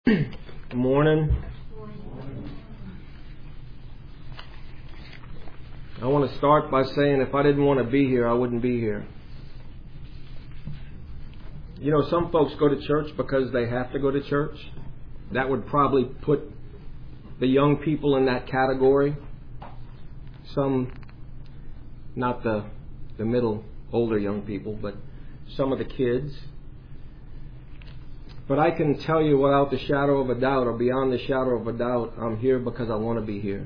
Good morning. I want to start by saying if I didn't want to be here, I wouldn't be here. You know, some folks go to church because they have to go to church. That would probably put the young people in that category. Some, not the middle, older young people, but some of the kids. But I can tell you without the shadow of a doubt, or beyond the shadow of a doubt, I'm here because I want to be here.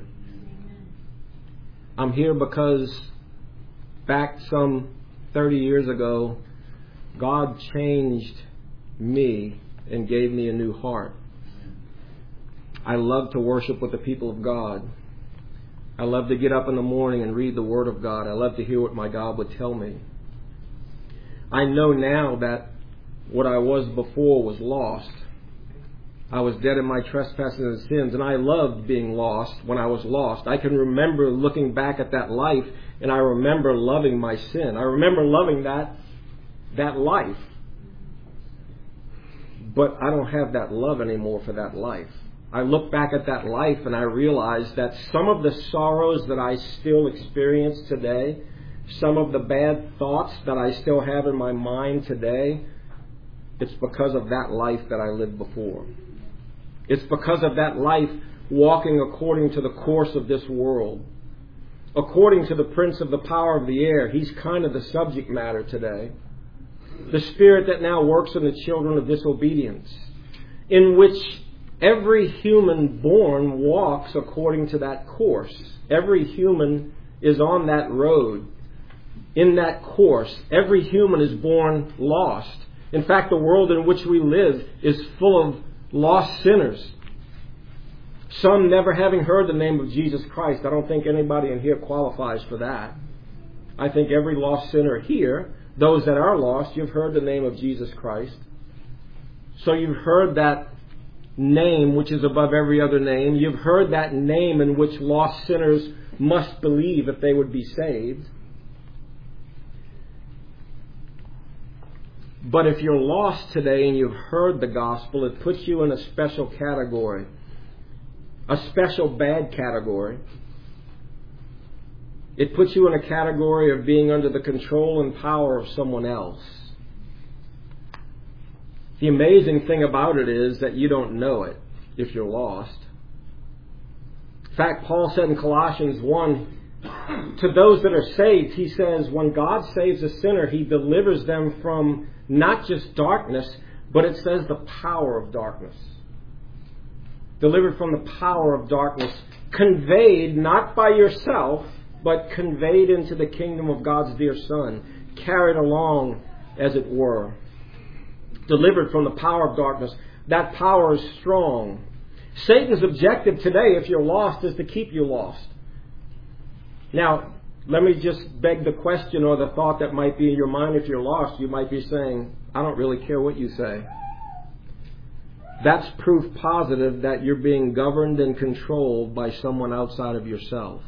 I'm here because back some 30 years ago, God changed me and gave me a new heart. I love to worship with the people of God. I love to get up in the morning and read the Word of God. I love to hear what my God would tell me. I know now that what I was before was lost. I was dead in my trespasses and sins, and I loved being lost when I was lost. I can remember looking back at that life, and I remember loving my sin. I remember loving that life. But I don't have that love anymore for that life. I look back at that life and I realize that some of the sorrows that I still experience today, some of the bad thoughts that I still have in my mind today, it's because of that life that I lived before. It's because of that life walking according to the course of this world. According to the prince of the power of the air. He's kind of the subject matter today. The spirit that now works in the children of disobedience. In which every human born walks according to that course. Every human is on that road. In that course. Every human is born lost. In fact, the world in which we live is full of lost sinners. Some never having heard the name of Jesus Christ. I don't think anybody in here qualifies for that. I think every lost sinner here, those that are lost, you've heard the name of Jesus Christ. So you've heard that name which is above every other name. You've heard that name in which lost sinners must believe if they would be saved. But if you're lost today and you've heard the gospel, it puts you in a special category. A special bad category. It puts you in a category of being under the control and power of someone else. The amazing thing about it is that you don't know it if you're lost. In fact, Paul said in Colossians 1, to those that are saved, he says, when God saves a sinner, He delivers them from not just darkness, but it says the power of darkness. Delivered from the power of darkness. Conveyed not by yourself, but conveyed into the kingdom of God's dear Son. Carried along, as it were. Delivered from the power of darkness. That power is strong. Satan's objective today, if you're lost, is to keep you lost. Now, let me just beg the question or the thought that might be in your mind. If you're lost, you might be saying, I don't really care what you say. That's proof positive that you're being governed and controlled by someone outside of yourself.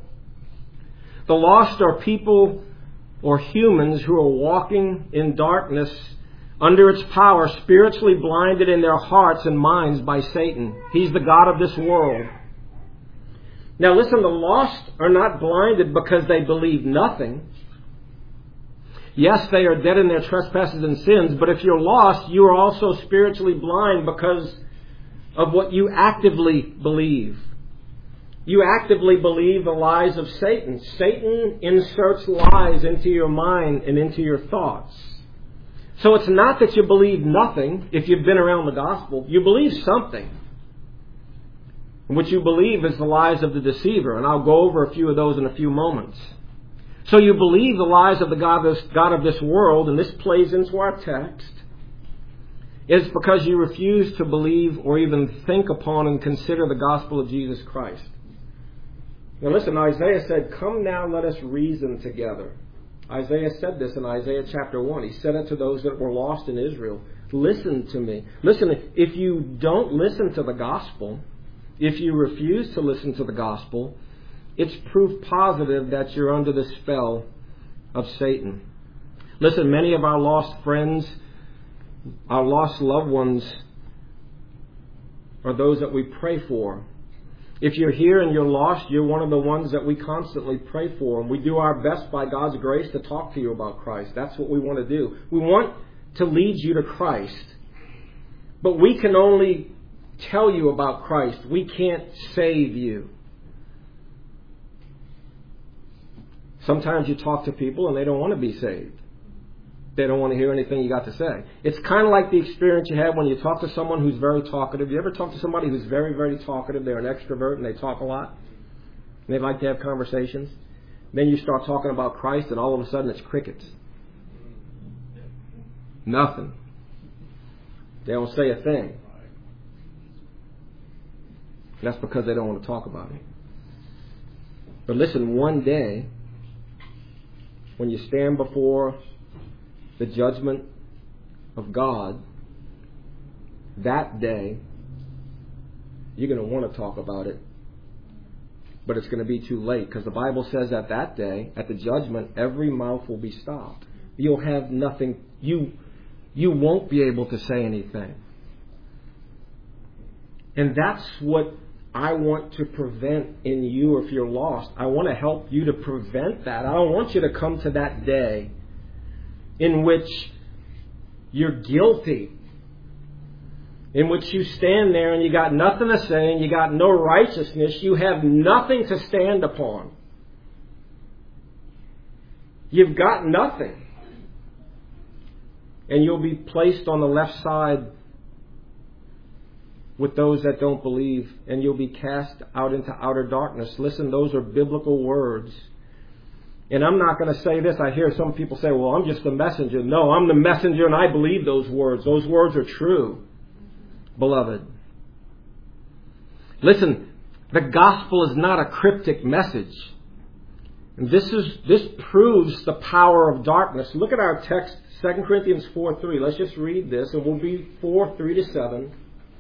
The lost are people or humans who are walking in darkness under its power, spiritually blinded in their hearts and minds by Satan. He's the god of this world. Now listen, the lost are not blinded because they believe nothing. Yes, they are dead in their trespasses and sins, but if you're lost, you are also spiritually blind because of what you actively believe. You actively believe the lies of Satan. Satan inserts lies into your mind and into your thoughts. So it's not that you believe nothing if you've been around the gospel. You believe something. What you believe is the lies of the deceiver. And I'll go over a few of those in a few moments. So you believe the lies of the God of this world, and this plays into our text. It's because you refuse to believe or even think upon and consider the gospel of Jesus Christ. Now listen, Isaiah said, come now, let us reason together. Isaiah said this in Isaiah chapter 1. He said it to those that were lost in Israel. Listen to me. Listen, if you don't listen to the gospel, if you refuse to listen to the gospel, it's proof positive that you're under the spell of Satan. Listen, many of our lost friends, our lost loved ones are those that we pray for. If you're here and you're lost, you're one of the ones that we constantly pray for. And we do our best by God's grace to talk to you about Christ. That's what we want to do. We want to lead you to Christ. But we can only tell you about Christ. We can't save you. Sometimes you talk to people and they don't want to be saved. They don't want to hear anything you got to say. It's kind of like the experience you have when you talk to someone who's very talkative. You ever talk to somebody who's very, very talkative? They're an extrovert and they talk a lot. And they like to have conversations. Then you start talking about Christ and all of a sudden it's crickets. Nothing. They don't say a thing. That's because they don't want to talk about it. But listen, one day, when you stand before the judgment of God, that day, you're going to want to talk about it. But it's going to be too late, because the Bible says that day, at the judgment, every mouth will be stopped. You'll have nothing. You won't be able to say anything. And that's what I want to prevent in you if you're lost. I want to help you to prevent that. I don't want you to come to that day in which you're guilty, in which you stand there and you got nothing to say and you got no righteousness. You have nothing to stand upon. You've got nothing. And you'll be placed on the left side with those that don't believe, and you'll be cast out into outer darkness. Listen, those are biblical words. And I'm not going to say this. I hear some people say, well, I'm just the messenger. No, I'm the messenger and I believe those words. Those words are true, beloved. Listen, the gospel is not a cryptic message. And this proves the power of darkness. Look at our text, 2 Corinthians 4:3. Let's just read this, and we'll be 4:3-7.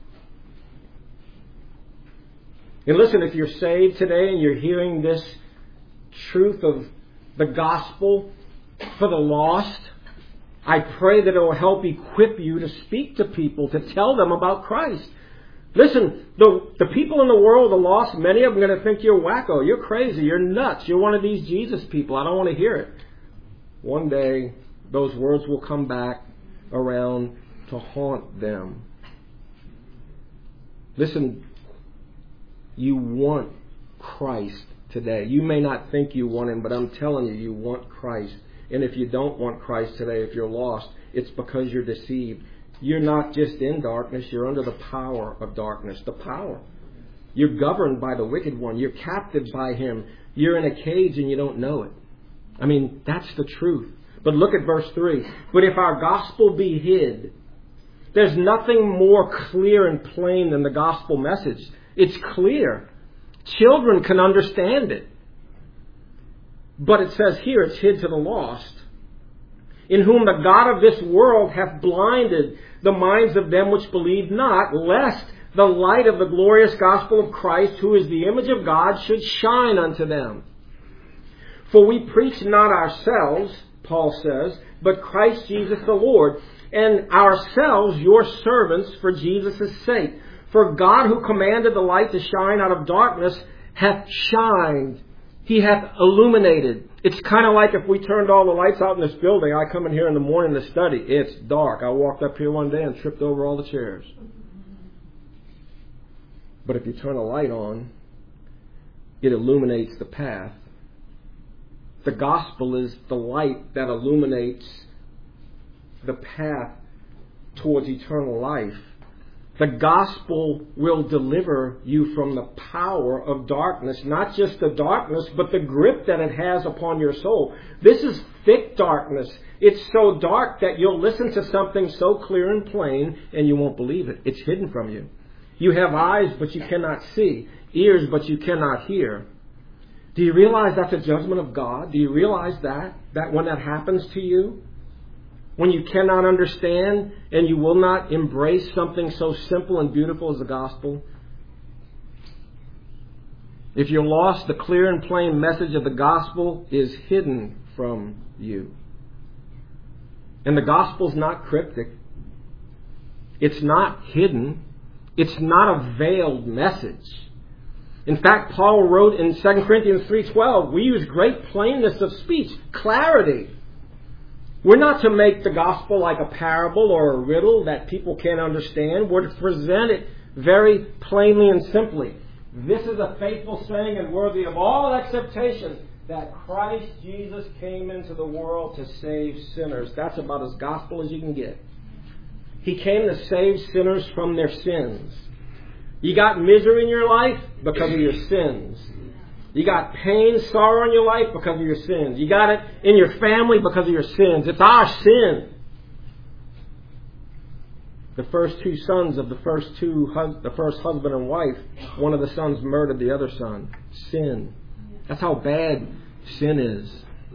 And listen, if you're saved today and you're hearing this truth of the gospel for the lost, I pray that it will help equip you to speak to people, to tell them about Christ. Listen, the people in the world, the lost, many of them are going to think you're wacko, you're crazy, you're nuts, you're one of these Jesus people. I don't want to hear it. One day, those words will come back around to haunt them. Listen, you want Christ today. You may not think you want Him, but I'm telling you, you want Christ. And if you don't want Christ today, if you're lost, it's because you're deceived. You're not just in darkness, you're under the power of darkness. The power. You're governed by the wicked one. You're captive by him. You're in a cage and you don't know it. I mean, that's the truth. But look at verse 3. But if our gospel be hid, there's nothing more clear and plain than the gospel message. It's clear. Children can understand it. But it says here it's hid to the lost, in whom the God of this world hath blinded the minds of them which believe not, lest the light of the glorious gospel of Christ, who is the image of God, should shine unto them. For we preach not ourselves, Paul says, but Christ Jesus the Lord, and ourselves your servants for Jesus' sake. For God, who commanded the light to shine out of darkness, hath shined. He hath illuminated. It's kind of like if we turned all the lights out in this building. I come in here in the morning to study. It's dark. I walked up here one day and tripped over all the chairs. But if you turn a light on, it illuminates the path. The gospel is the light that illuminates the path towards eternal life. The gospel will deliver you from the power of darkness. Not just the darkness, but the grip that it has upon your soul. This is thick darkness. It's so dark that you'll listen to something so clear and plain and you won't believe it. It's hidden from you. You have eyes, but you cannot see. Ears, but you cannot hear. Do you realize that's a judgment of God? Do you realize that when that happens to you? When you cannot understand and you will not embrace something so simple and beautiful as the gospel? If you're lost, the clear and plain message of the gospel is hidden from you. And the gospel's not cryptic. It's not hidden. It's not a veiled message. In fact, Paul wrote in 2 Corinthians 3:12, we use great plainness of speech, clarity. We're not to make the gospel like a parable or a riddle that people can't understand. We're to present it very plainly and simply. This is a faithful saying and worthy of all acceptation, that Christ Jesus came into the world to save sinners. That's about as gospel as you can get. He came to save sinners from their sins. You got misery in your life because of your sins. You got pain, sorrow in your life because of your sins. You got it in your family because of your sins. It's our sin. The first two sons of the first husband and wife, one of the sons murdered the other son. Sin. That's how bad sin is.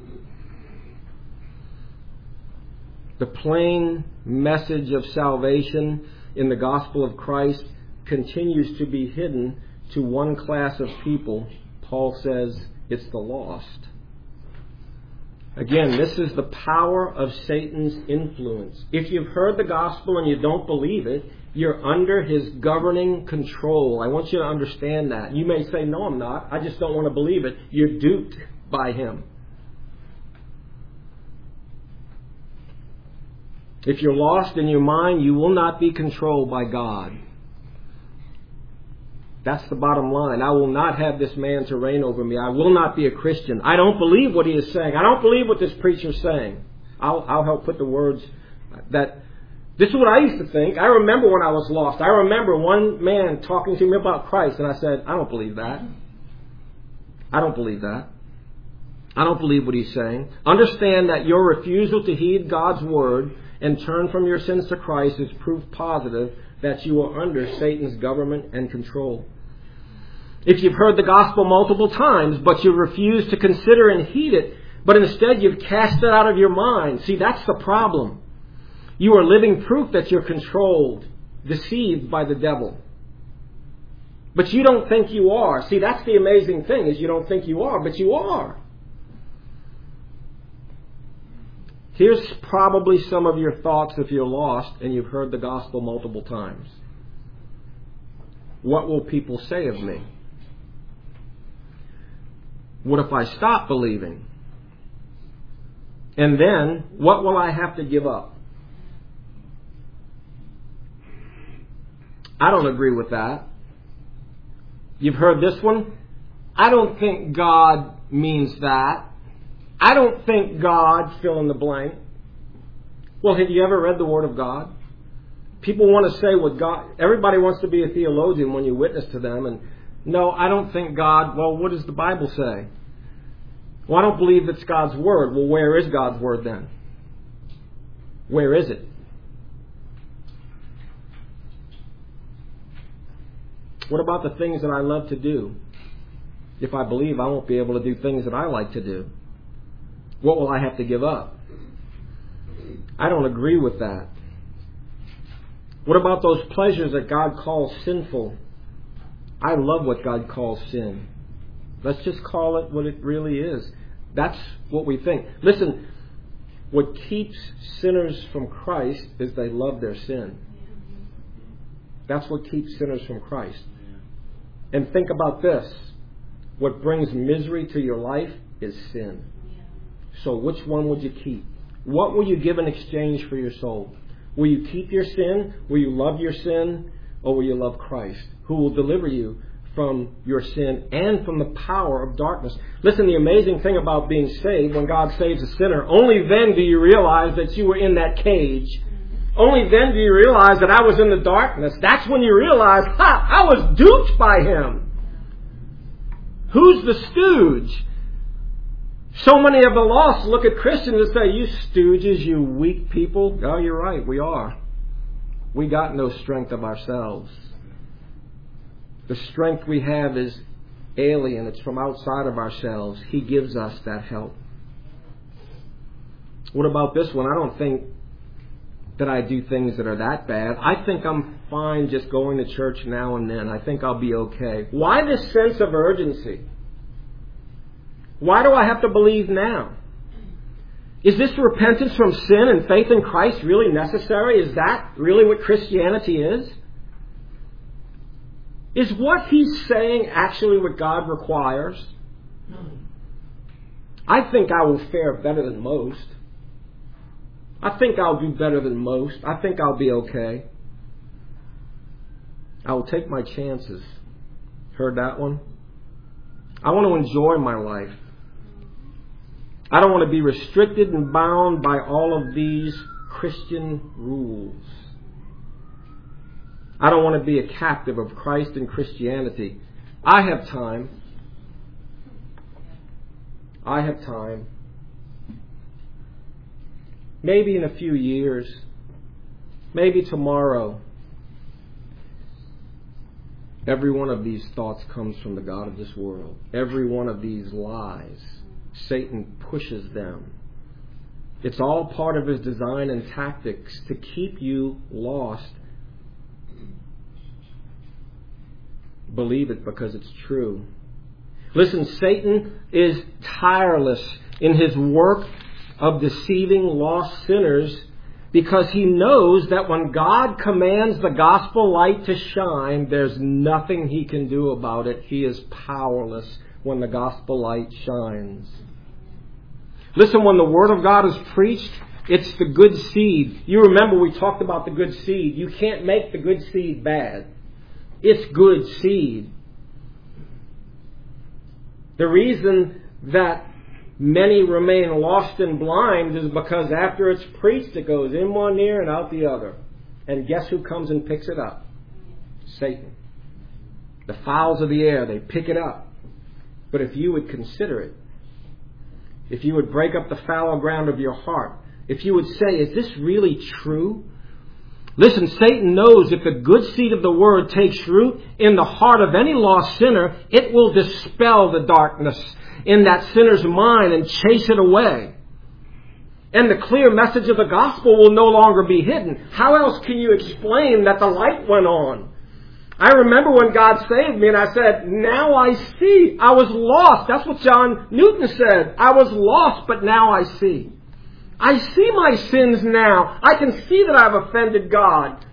The plain message of salvation in the gospel of Christ continues to be hidden to one class of people. Paul says it's the lost. Again, this is the power of Satan's influence. If you've heard the gospel and you don't believe it, you're under his governing control. I want you to understand that. You may say, no, I'm not. I just don't want to believe it. You're duped by him. If you're lost in your mind, you will not be controlled by God. That's the bottom line. I will not have this man to reign over me. I will not be a Christian. I don't believe what he is saying. I don't believe what this preacher's saying. I'll help put the words that... This is what I used to think. I remember when I was lost. I remember one man talking to me about Christ, and I said, I don't believe that. I don't believe that. I don't believe what he's saying. Understand that your refusal to heed God's word and turn from your sins to Christ is proof positive that you are under Satan's government and control. If you've heard the gospel multiple times, but you refuse to consider and heed it, but instead you've cast it out of your mind, see, that's the problem. You are living proof that you're controlled, deceived by the devil. But you don't think you are. See, that's the amazing thing, is you don't think you are, but you are. Here's probably some of your thoughts if you're lost and you've heard the gospel multiple times. What will people say of me? What if I stop believing? And then, what will I have to give up? I don't agree with that. You've heard this one? I don't think God means that. I don't think God, fill in the blank. Well, have you ever read the Word of God? People want to say what God... Everybody wants to be a theologian when you witness to them. And no, I don't think God... Well, what does the Bible say? Well, I don't believe it's God's Word. Well, where is God's Word then? Where is it? What about the things that I love to do? If I believe I won't be able to do things that I like to do, what will I have to give up? I don't agree with that. What about those pleasures that God calls sinful? I love what God calls sin. Let's just call it what it really is. That's what we think. Listen, what keeps sinners from Christ is they love their sin. That's what keeps sinners from Christ. And think about this. What brings misery to your life is sin. So which one would you keep? What will you give in exchange for your soul? Will you keep your sin? Will you love your sin? Or will you love Christ, who will deliver you from your sin and from the power of darkness? Listen, the amazing thing about being saved, when God saves a sinner, only then do you realize that you were in that cage. Only then do you realize that I was in the darkness. That's when you realize, I was duped by him. Who's the stooge? So many of the lost look at Christians and say, you stooges, you weak people. Oh, you're right, we are. We got no strength of ourselves. The strength we have is alien. It's from outside of ourselves. He gives us that help. What about this one? I don't think that I do things that are that bad. I think I'm fine just going to church now and then. I think I'll be okay. Why this sense of urgency? Why do I have to believe now? Is this repentance from sin and faith in Christ really necessary? Is that really what Christianity is? Is what he's saying actually what God requires? I think I will fare better than most. I think I'll do better than most. I think I'll be okay. I will take my chances. Heard that one? I want to enjoy my life. I don't want to be restricted and bound by all of these Christian rules. I don't want to be a captive of Christ and Christianity. I have time. I have time. Maybe in a few years. Maybe tomorrow. Every one of these thoughts comes from the God of this world. Every one of these lies, Satan pushes them. It's all part of his design and tactics to keep you lost. Believe it because it's true. Listen, Satan is tireless in his work of deceiving lost sinners because he knows that when God commands the gospel light to shine, there's nothing he can do about it. He is powerless when the gospel light shines. Listen, when the Word of God is preached, it's the good seed. You remember we talked about the good seed. You can't make the good seed bad. It's good seed. The reason that many remain lost and blind is because after it's preached, it goes in one ear and out the other. And guess who comes and picks it up? Satan. The fowls of the air, they pick it up. But if you would consider it, if you would break up the fallow ground of your heart, if you would say, is this really true? Listen, Satan knows if the good seed of the Word takes root in the heart of any lost sinner, it will dispel the darkness in that sinner's mind and chase it away. And the clear message of the gospel will no longer be hidden. How else can you explain that the light went on? I remember when God saved me and I said, now I see. I was lost. That's what John Newton said. I was lost, but now I see. I see my sins now. I can see that I've offended God.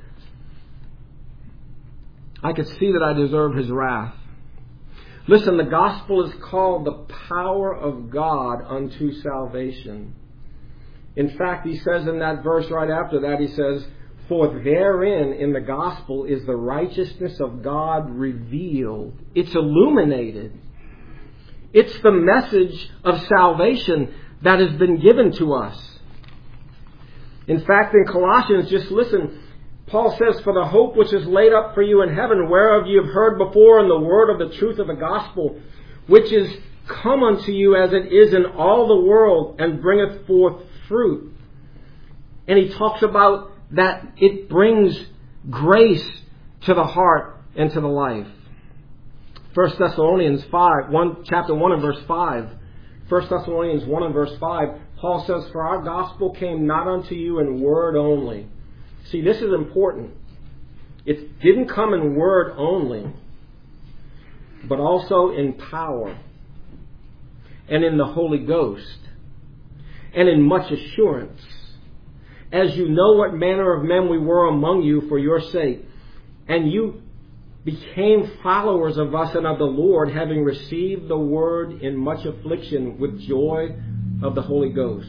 I can see that I deserve His wrath. Listen, the gospel is called the power of God unto salvation. In fact, he says in that verse right after that, he says, for therein, in the gospel, is the righteousness of God revealed. It's illuminated. It's the message of salvation that has been given to us. In fact, in Colossians, just listen, Paul says, for the hope which is laid up for you in heaven, whereof you have heard before in the word of the truth of the gospel, which is come unto you as it is in all the world, and bringeth forth fruit. And he talks about that it brings grace to the heart and to the life. 1 Thessalonians 5, chapter 1 and verse 5. 1 Thessalonians 1 and verse 5, Paul says, for our gospel came not unto you in word only. See, this is important. It didn't come in word only, but also in power and in the Holy Ghost and in much assurance, as you know what manner of men we were among you for your sake, and you became followers of us and of the Lord, having received the word in much affliction with joy of the Holy Ghost.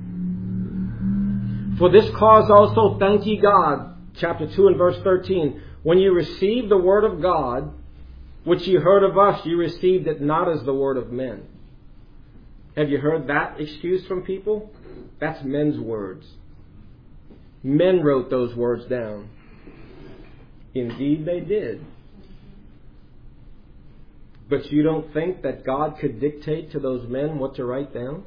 For this cause also thank ye God, chapter 2 and verse 13, when you received the word of God, which ye heard of us, you received it not as the word of men. Have you heard that excuse from people? That's men's words. Men wrote those words down. Indeed they did. But you don't think that God could dictate to those men what to write down?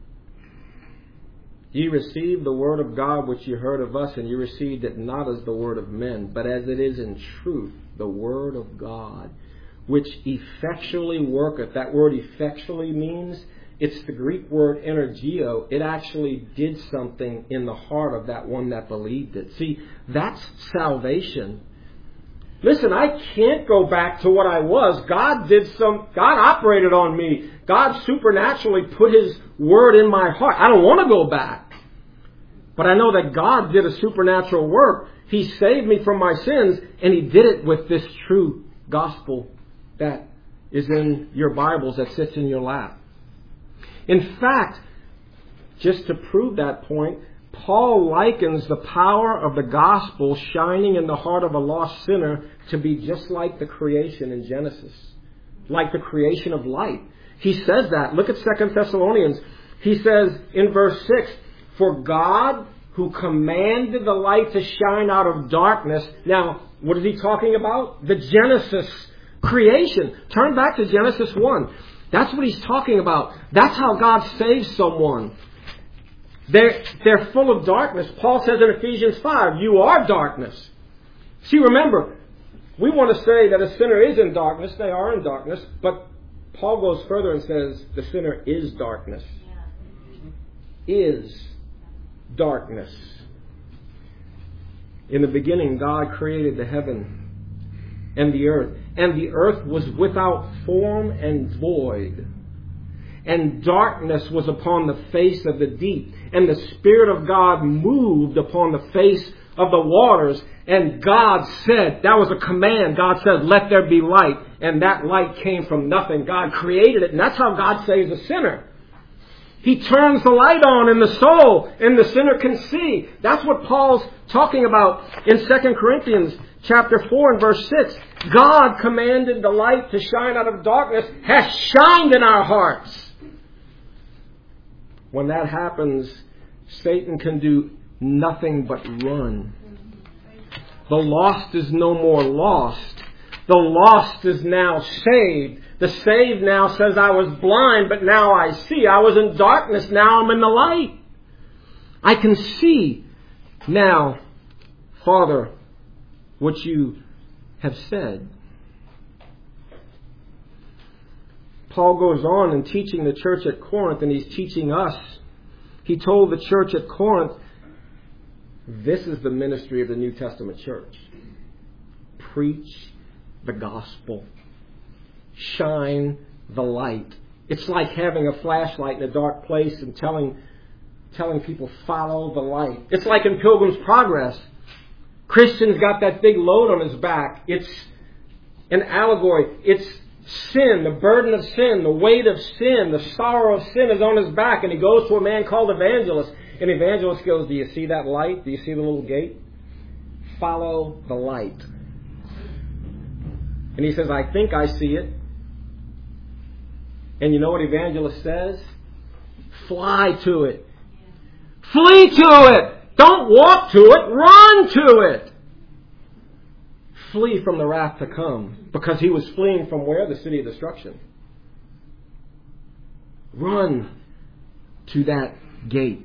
Ye received the word of God which ye heard of us, and ye received it not as the word of men, but as it is in truth the word of God, which effectually worketh. That word effectually means, it's the Greek word energeo. It actually did something in the heart of that one that believed it. See, that's salvation. Listen, I can't go back to what I was. God operated on me. God supernaturally put His word in my heart. I don't want to go back. But I know that God did a supernatural work. He saved me from my sins, and He did it with this true gospel that is in your Bibles that sits in your lap. In fact, just to prove that point, Paul likens the power of the gospel shining in the heart of a lost sinner to be just like the creation in Genesis, like the creation of light. He says that. Look at 2 Thessalonians. He says in verse 6, "For God who commanded the light to shine out of darkness." Now, what is he talking about? The Genesis creation. Turn back to Genesis 1. That's what he's talking about. That's how God saves someone. They're full of darkness. Paul says in Ephesians 5, "You are darkness." See, remember, we want to say that a sinner is in darkness. They are in darkness. But Paul goes further and says the sinner is darkness. Is darkness. In the beginning, God created the heaven and the earth was without form and void. And darkness was upon the face of the deep. And the Spirit of God moved upon the face of the waters. And God said, that was a command. God said, "Let there be light." And that light came from nothing. God created it. And that's how God saves a sinner. He turns the light on in the soul, and the sinner can see. That's what Paul's talking about in 2 Corinthians chapter 4 and verse 6. God commanded the light to shine out of darkness, has shined in our hearts. When that happens, Satan can do nothing but run. The lost is no more lost. The lost is now saved. The saved now says, "I was blind, but now I see. I was in darkness, now I'm in the light. I can see now, Father, what you have said." Paul goes on in teaching the church at Corinth, and he's teaching us. He told the church at Corinth, this is the ministry of the New Testament church. Preach the gospel. Shine the light. It's like having a flashlight in a dark place and telling people, follow the light. It's like in Pilgrim's Progress. Christian's got that big load on his back. It's an allegory. It's sin, the burden of sin, the weight of sin, the sorrow of sin is on his back. And he goes to a man called Evangelist. And Evangelist goes, "Do you see that light? Do you see the little gate? Follow the light." And he says, "I think I see it." And you know what Evangelist says? Fly to it. Flee to it. Don't walk to it. Run to it. Flee from the wrath to come. Because he was fleeing from where? The city of destruction. Run to that gate.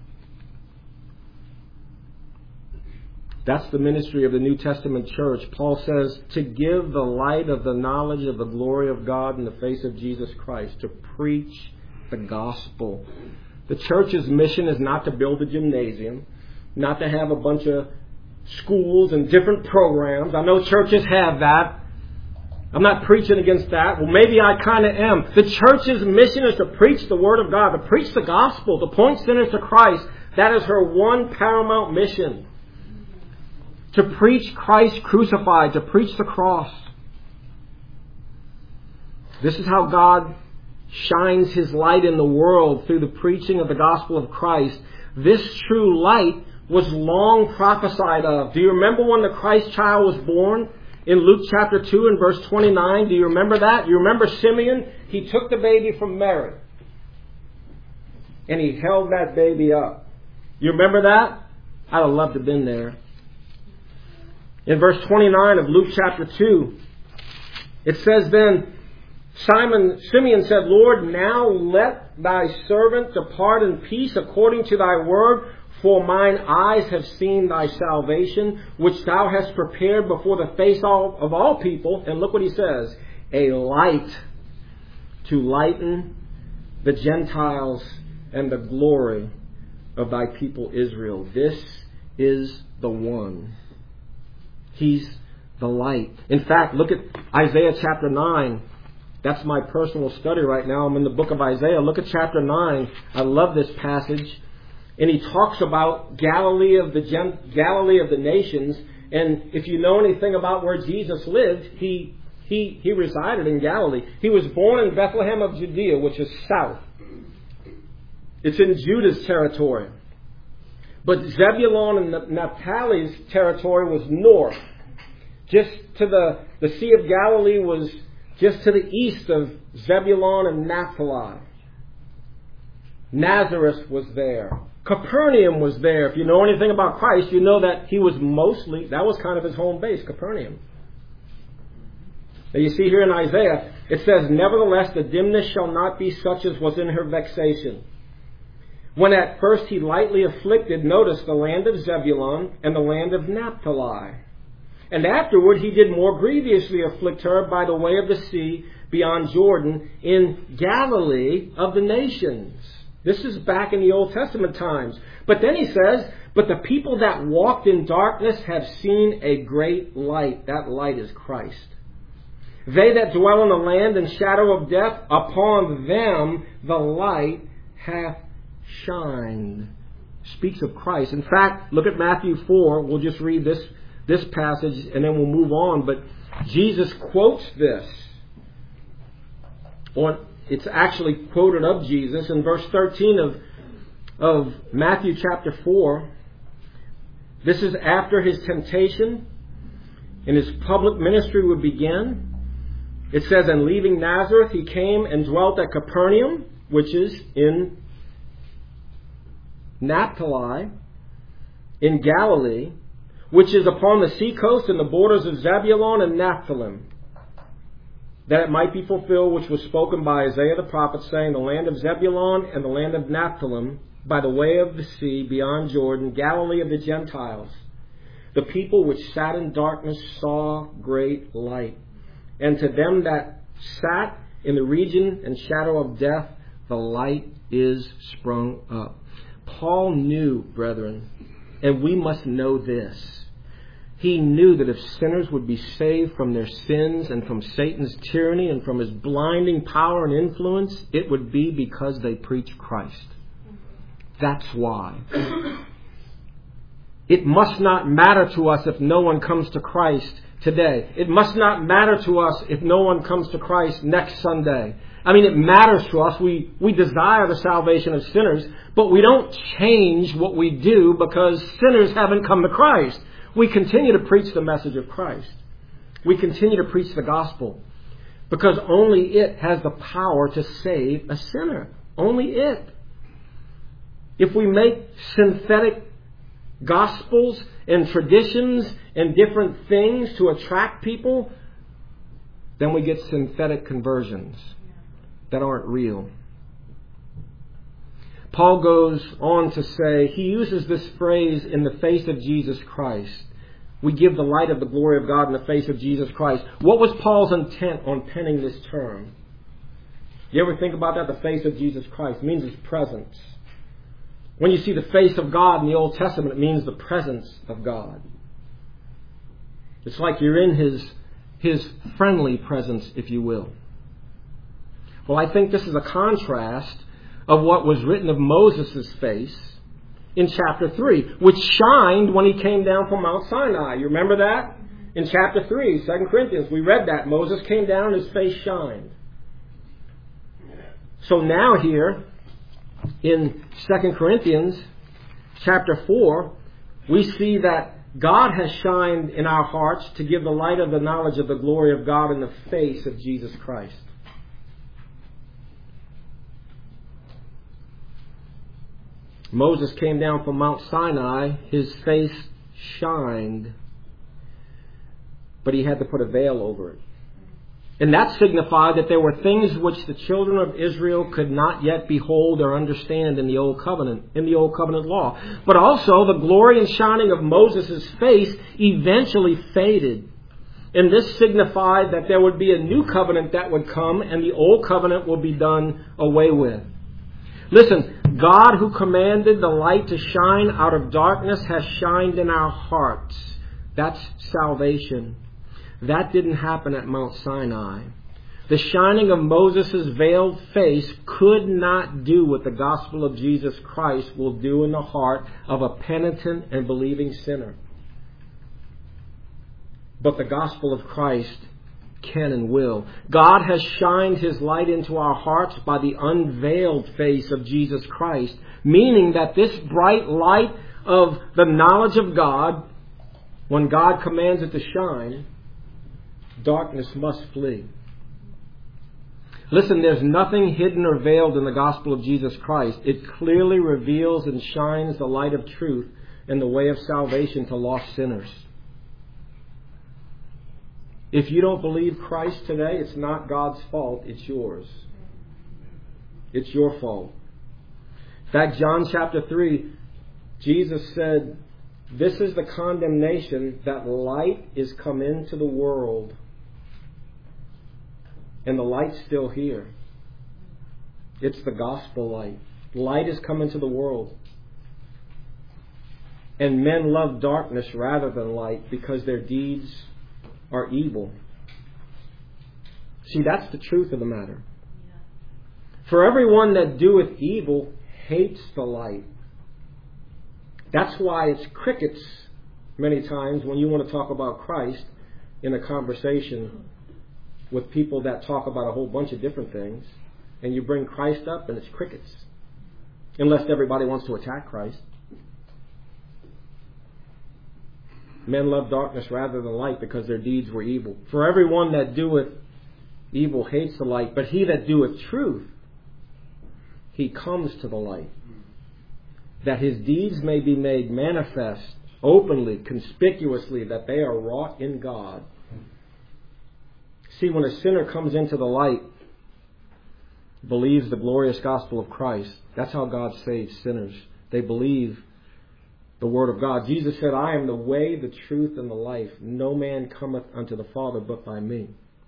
That's the ministry of the New Testament church. Paul says to give the light of the knowledge of the glory of God in the face of Jesus Christ. To preach the gospel. The church's mission is not to build a gymnasium. Not to have a bunch of schools and different programs. I know churches have that. I'm not preaching against that. Well, maybe I kind of am. The church's mission is to preach the Word of God, to preach the gospel, to point sinners to Christ. That is her one paramount mission. To preach Christ crucified, to preach the cross. This is how God shines His light in the world through the preaching of the gospel of Christ. This true light was long prophesied of. Do you remember when the Christ child was born? In Luke chapter 2 and verse 29, do you remember that? You remember Simeon? He took the baby from Mary. And he held that baby up. You remember that? I'd have loved to have been there. In verse 29 of Luke chapter 2, it says then, Simeon said, "Lord, now let thy servant depart in peace according to thy word. For mine eyes have seen thy salvation, which thou hast prepared before the face of all people." And look what he says. "A light to lighten the Gentiles and the glory of thy people Israel." This is the one. He's the light. In fact, look at Isaiah chapter 9. That's my personal study right now. I'm in the book of Isaiah. Look at chapter 9. I love this passage. And he talks about Galilee of the nations. And if you know anything about where Jesus lived, he he resided in Galilee. He was born in Bethlehem of Judea, which is south. It's in Judah's territory. But Zebulun and Naphtali's territory was north. Just to the Sea of Galilee was just to the east of Zebulun and Naphtali. Nazareth was there. Capernaum was there. If you know anything about Christ, you know that he was that was kind of his home base, Capernaum. Now you see here in Isaiah, it says, "Nevertheless, the dimness shall not be such as was in her vexation. When at first he lightly afflicted, notice, the land of Zebulun and the land of Naphtali. And afterward he did more grievously afflict her by the way of the sea beyond Jordan in Galilee of the nations." This is back in the Old Testament times. But then he says, "But the people that walked in darkness have seen a great light." That light is Christ. "They that dwell in the land and shadow of death, upon them the light hath shined." Speaks of Christ. In fact, look at Matthew 4. We'll just read this passage and then we'll move on. But Jesus quotes this. Or it's actually quoted of Jesus in verse 13 of Matthew chapter 4. This is after his temptation and his public ministry would begin. It says, "And leaving Nazareth, he came and dwelt at Capernaum," which is in Naphtali, in Galilee, which is upon the sea coast and the borders of Zebulun and Naphtali, that it might be fulfilled which was spoken by Isaiah the prophet, saying, "The land of Zebulun and the land of Naphtali, by the way of the sea beyond Jordan, Galilee of the Gentiles. The people which sat in darkness saw great light. And to them that sat in the region and shadow of death, the light is sprung up." Paul knew, brethren, and we must know this. He knew that if sinners would be saved from their sins and from Satan's tyranny and from his blinding power and influence, it would be because they preach Christ. That's why. It must not matter to us if no one comes to Christ today. It must not matter to us if no one comes to Christ next Sunday. I mean, it matters to us. We desire the salvation of sinners, but we don't change what we do because sinners haven't come to Christ. We continue to preach the message of Christ. We continue to preach the gospel because only it has the power to save a sinner. Only it. If we make synthetic gospels and traditions and different things to attract people, then we get synthetic conversions that aren't real. Paul goes on to say, he uses this phrase, "in the face of Jesus Christ." We give the light of the glory of God in the face of Jesus Christ. What was Paul's intent on penning this term? You ever think about that? The face of Jesus Christ. It means his presence. When you see the face of God in the Old Testament, it means the presence of God. It's like you're in his friendly presence, if you will. Well, I think this is a contrast of what was written of Moses' face in chapter 3, which shined when he came down from Mount Sinai. You remember that? In chapter 3, 2 Corinthians, we read that. Moses came down and his face shined. So now here, in 2 Corinthians chapter 4, we see that God has shined in our hearts to give the light of the knowledge of the glory of God in the face of Jesus Christ. Moses came down from Mount Sinai. His face shined, but he had to put a veil over it. And that signified that there were things which the children of Israel could not yet behold or understand in the Old Covenant law. But also the glory and shining of Moses' face eventually faded. And this signified that there would be a new covenant that would come and the old covenant will be done away with. Listen, God who commanded the light to shine out of darkness has shined in our hearts. That's salvation. That didn't happen at Mount Sinai. The shining of Moses' veiled face could not do what the gospel of Jesus Christ will do in the heart of a penitent and believing sinner. But the gospel of Christ can and will. God has shined His light into our hearts by the unveiled face of Jesus Christ, meaning that this bright light of the knowledge of God, when God commands it to shine, darkness must flee. Listen, there's nothing hidden or veiled in the gospel of Jesus Christ. It clearly reveals and shines the light of truth and the way of salvation to lost sinners. If you don't believe Christ today, it's not God's fault, it's yours. It's your fault. In fact, John chapter 3, Jesus said, "This is the condemnation, that light is come into the world." And the light's still here. It's the gospel light. Light has come into the world. And men love darkness rather than light because their deeds are evil. See, that's the truth of the matter. For everyone that doeth evil hates the light. That's why it's crickets many times when you want to talk about Christ in a conversation with people that talk about a whole bunch of different things, and you bring Christ up and it's crickets. Unless everybody wants to attack Christ. Men love darkness rather than light because their deeds were evil. For everyone that doeth evil hates the light, but he that doeth truth, he comes to the light, that his deeds may be made manifest openly, conspicuously, that they are wrought in God. See, when a sinner comes into the light, believes the glorious gospel of Christ, that's how God saves sinners. They believe the Word of God. Jesus said, "I am the way, the truth, and the life. No man cometh unto the Father but by me."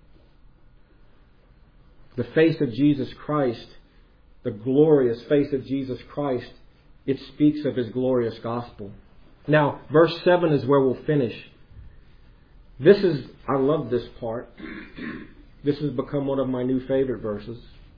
The face of Jesus Christ, the glorious face of Jesus Christ, it speaks of His glorious gospel. Now, verse 7 is where we'll finish. I love this part. This has become one of my new favorite verses.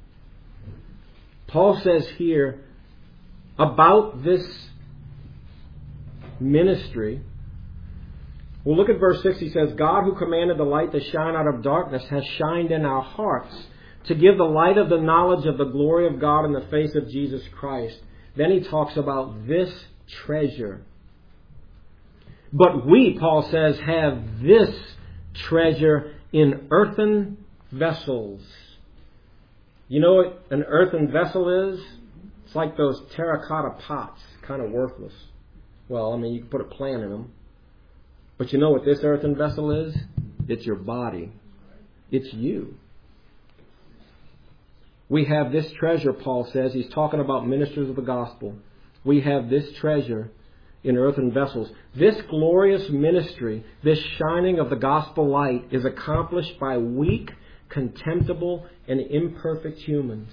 Paul says here about this ministry. Well, look at verse 6. He says, "God who commanded the light to shine out of darkness has shined in our hearts to give the light of the knowledge of the glory of God in the face of Jesus Christ." Then he talks about this treasure. "But we," Paul says, "have this treasure in earthen vessels." You know what an earthen vessel is? It's like those terracotta pots, kind of worthless. Well, I mean, you can put a plant in them. But you know what this earthen vessel is? It's your body. It's you. We have this treasure, Paul says. He's talking about ministers of the gospel. We have this treasure in earthen vessels. This glorious ministry, this shining of the gospel light, is accomplished by weak, contemptible, and imperfect humans.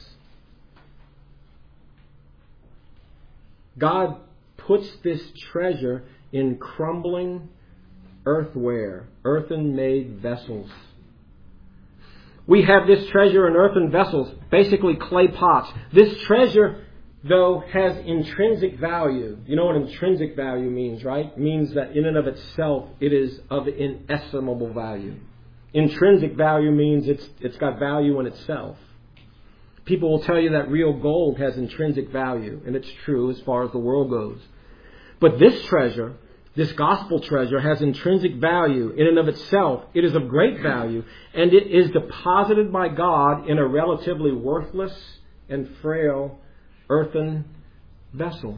God puts this treasure in crumbling earthenware, earthen-made vessels. We have this treasure in earthen vessels, basically clay pots. This treasure, though, has intrinsic value. You know what intrinsic value means, right? It means that in and of itself, it is of inestimable value. Intrinsic value means it's got value in itself. People will tell you that real gold has intrinsic value, and it's true as far as the world goes. But this treasure, this gospel treasure, has intrinsic value in and of itself. It is of great value, and it is deposited by God in a relatively worthless and frail earthen vessel.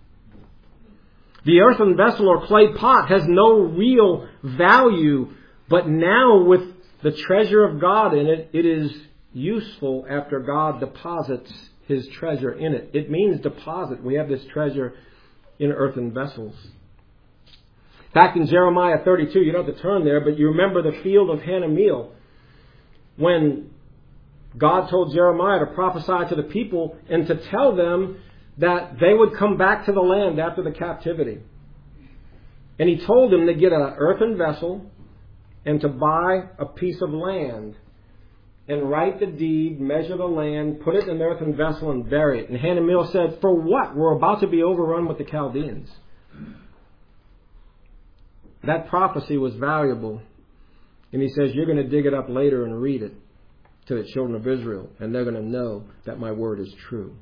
The earthen vessel or clay pot has no real value, but now with the treasure of God in it, it is useful after God deposits His treasure in it. It means deposit. We have this treasure in earthen vessels. Back in Jeremiah 32, you don't have to turn there, but you remember the field of Hanameel, when God told Jeremiah to prophesy to the people and to tell them that they would come back to the land after the captivity. And He told them to get an earthen vessel and to buy a piece of land and write the deed, measure the land, put it in an earthen vessel and bury it. And Hanameel said, "For what? We're about to be overrun with the Chaldeans." That prophecy was valuable And he says, you're going to dig it up later and read it to the children of Israel, and they're going to know that my word is true.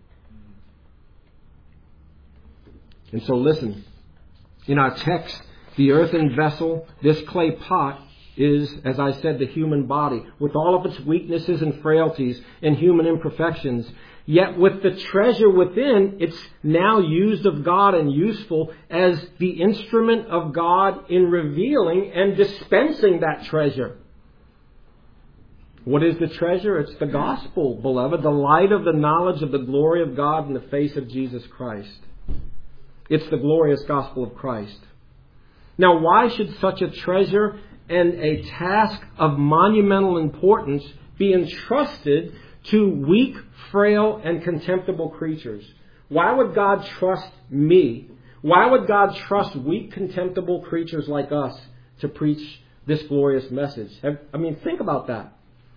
And so listen, in our text, the earthen vessel, this clay pot, is, as I said, the human body, with all of its weaknesses and frailties and human imperfections. Yet with the treasure within, it's now used of God and useful as the instrument of God in revealing and dispensing that treasure. What is the treasure? It's the gospel, beloved, the light of the knowledge of the glory of God in the face of Jesus Christ. It's the glorious gospel of Christ. Now, why should such a treasure and a task of monumental importance be entrusted to weak, frail, and contemptible creatures? Why would God trust me? Why would God trust weak, contemptible creatures like us to preach this glorious message? Think about that.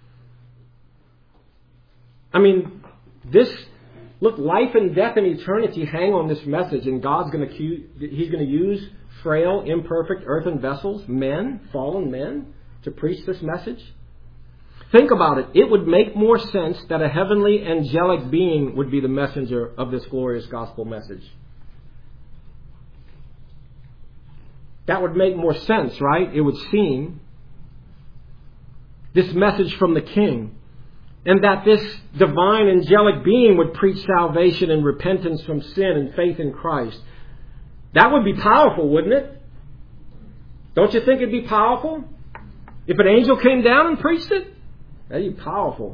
Life and death and eternity hang on this message, and He's going to use frail, imperfect earthen vessels, men, fallen men, to preach this message. Think about it. It would make more sense that a heavenly angelic being would be the messenger of this glorious gospel message. That would make more sense, right? It would seem. This message from the King. And that this divine angelic being would preach salvation and repentance from sin and faith in Christ. That would be powerful, wouldn't it? Don't you think it'd be powerful? If an angel came down and preached it, that'd be powerful.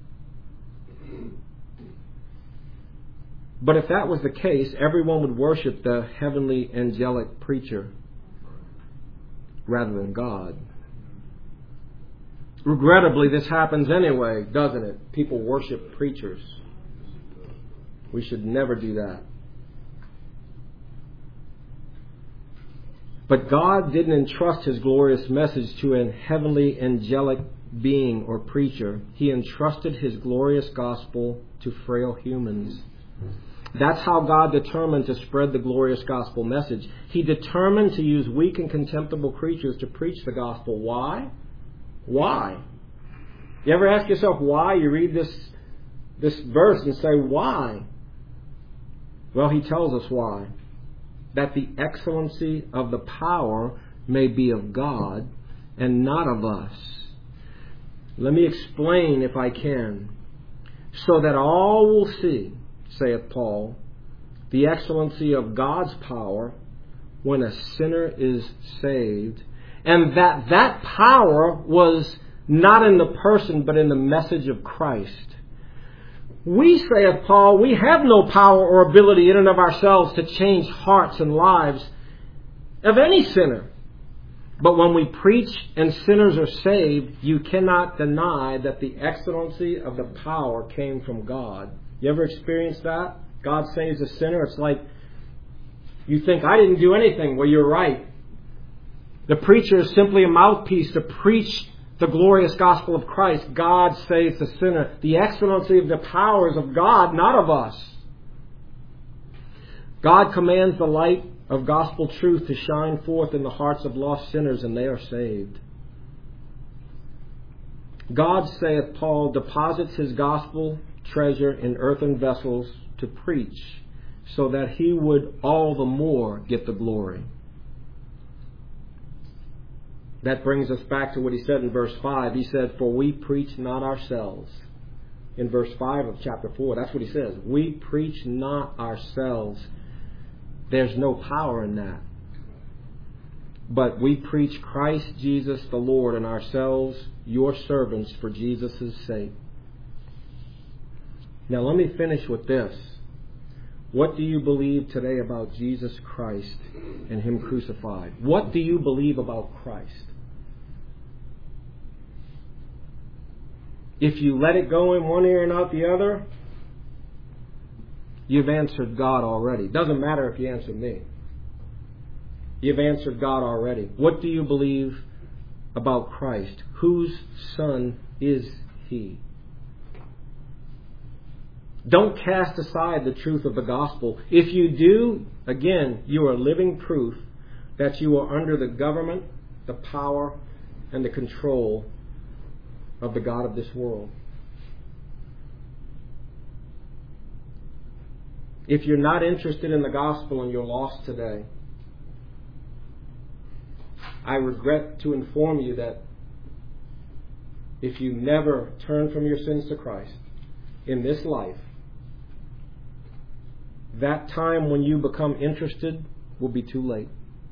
But if that was the case, everyone would worship the heavenly angelic preacher rather than God. Regrettably, this happens anyway, doesn't it? People worship preachers. We should never do that. But God didn't entrust His glorious message to a heavenly angelic being or preacher. He entrusted His glorious gospel to frail humans. That's how God determined to spread the glorious gospel message. He determined to use weak and contemptible creatures to preach the gospel. Why? Why? You ever ask yourself why? You read this verse and say, why? Well, He tells us why. That the excellency of the power may be of God and not of us. Let me explain if I can. So that all will see, saith Paul, the excellency of God's power when a sinner is saved, and that power was not in the person but in the message of Christ. We, saith Paul, we have no power or ability in and of ourselves to change hearts and lives of any sinner. But when we preach and sinners are saved, you cannot deny that the excellency of the power came from God. You ever experienced that? God saves a sinner. It's like you think, I didn't do anything. Well, you're right. The preacher is simply a mouthpiece to preach the glorious gospel of Christ. God saves the sinner. The excellency of the powers of God, not of us. God commands the light of gospel truth to shine forth in the hearts of lost sinners, and they are saved. God, saith Paul, deposits His gospel treasure in earthen vessels to preach, so that He would all the more get the glory. That brings us back to what he said in verse 5. He said, for we preach not ourselves. In verse 5 of chapter 4, that's what he says. We preach not ourselves. There's no power in that. But we preach Christ Jesus the Lord, and ourselves your servants for Jesus' sake. Now let me finish with this. What do you believe today about Jesus Christ and Him crucified? What do you believe about Christ? If you let it go in one ear and out the other, you've answered God already. Doesn't matter if you answer me. You've answered God already. What do you believe about Christ? Whose Son is He? Don't cast aside the truth of the gospel. If you do, again, you are living proof that you are under the government, the power, and the control of the god of this world. If you're not interested in the gospel and you're lost today, I regret to inform you that if you never turn from your sins to Christ in this life, that time when you become interested will be too late.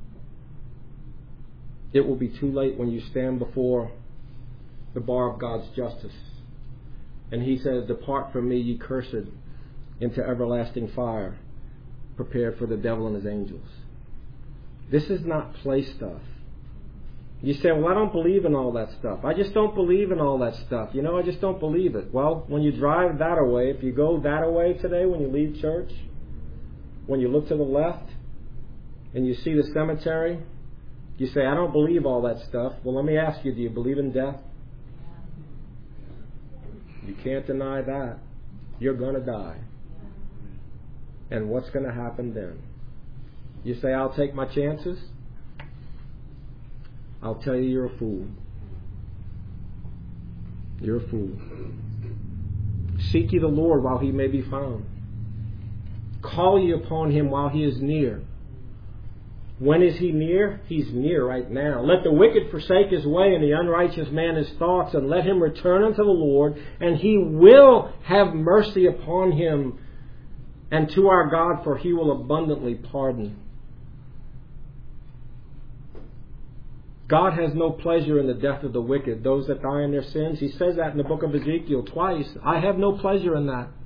It will be too late when you stand before the bar of God's justice. And He says, "Depart from me, ye cursed, into everlasting fire, prepared for the devil and his angels." This is not play stuff. You say, "Well, I don't believe in all that stuff. I just don't believe in all that stuff. I just don't believe it." Well, when you drive that away, if you go that away today when you leave church, when you look to the left and you see the cemetery, you say, "I don't believe all that stuff." Well, let me ask you, do you believe in death? You can't deny that. You're going to die. And what's going to happen then? You say, "I'll take my chances." I'll tell you, you're a fool. You're a fool. Seek ye the Lord while He may be found. Call ye upon Him while He is near. When is He near? He's near right now. "Let the wicked forsake his way, and the unrighteous man his thoughts, and let him return unto the Lord, and He will have mercy upon him, and to our God, for He will abundantly pardon." God has no pleasure in the death of the wicked, those that die in their sins. He says that in the book of Ezekiel twice. I have no pleasure in that.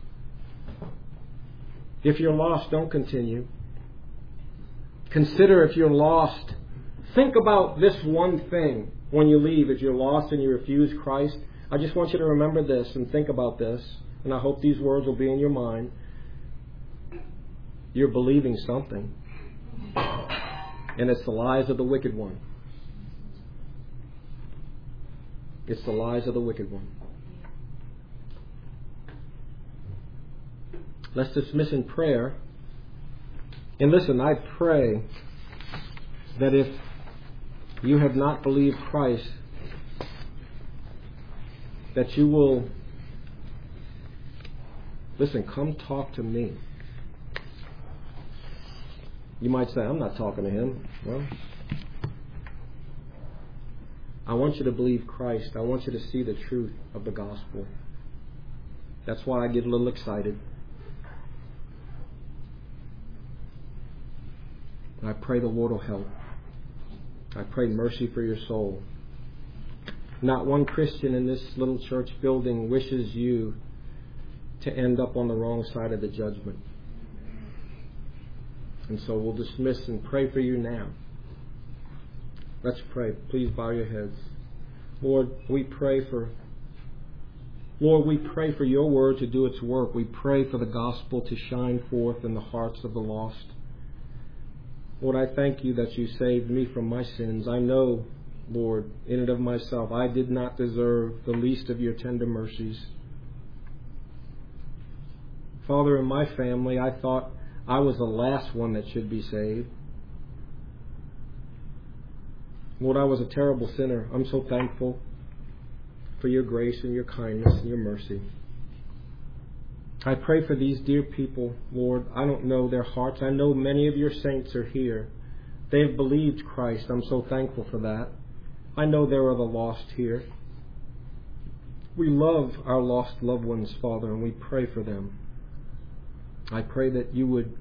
If you're lost, don't continue. Consider if you're lost. Think about this one thing when you leave. If you're lost and you refuse Christ, I just want you to remember this and think about this. And I hope these words will be in your mind. You're believing something. And it's the lies of the wicked one. It's the lies of the wicked one. Let's dismiss in prayer. And listen, I pray that if you have not believed Christ, that you will, listen, come talk to me. You might say, "I'm not talking to him." Well, I want you to believe Christ. I want you to see the truth of the gospel. That's why I get a little excited. I pray the Lord will help. I pray mercy for your soul. Not one Christian in this little church building wishes you to end up on the wrong side of the judgment. And so we'll dismiss and pray for you now. Let's pray. Please bow your heads. Lord, we pray for your word to do its work. We pray for the gospel to shine forth in the hearts of the lost. Lord, I thank you that you saved me from my sins. I know, Lord, in and of myself, I did not deserve the least of your tender mercies. Father, in my family, I thought I was the last one that should be saved. Lord, I was a terrible sinner. I'm so thankful for your grace and your kindness and your mercy. I pray for these dear people, Lord. I don't know their hearts. I know many of your saints are here. They have believed Christ. I'm so thankful for that. I know there are the lost here. We love our lost loved ones, Father, and we pray for them. I pray that you would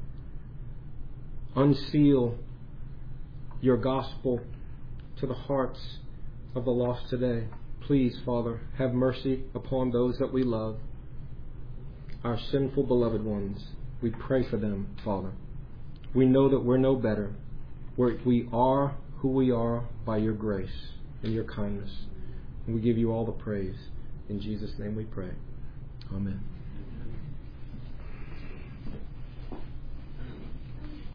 unseal your gospel to the hearts of the lost today. Please, Father, have mercy upon those that we love, our sinful beloved ones. We pray for them, Father. We know that we're no better. We are who we are by your grace and your kindness. And we give you all the praise. In Jesus' name we pray. Amen.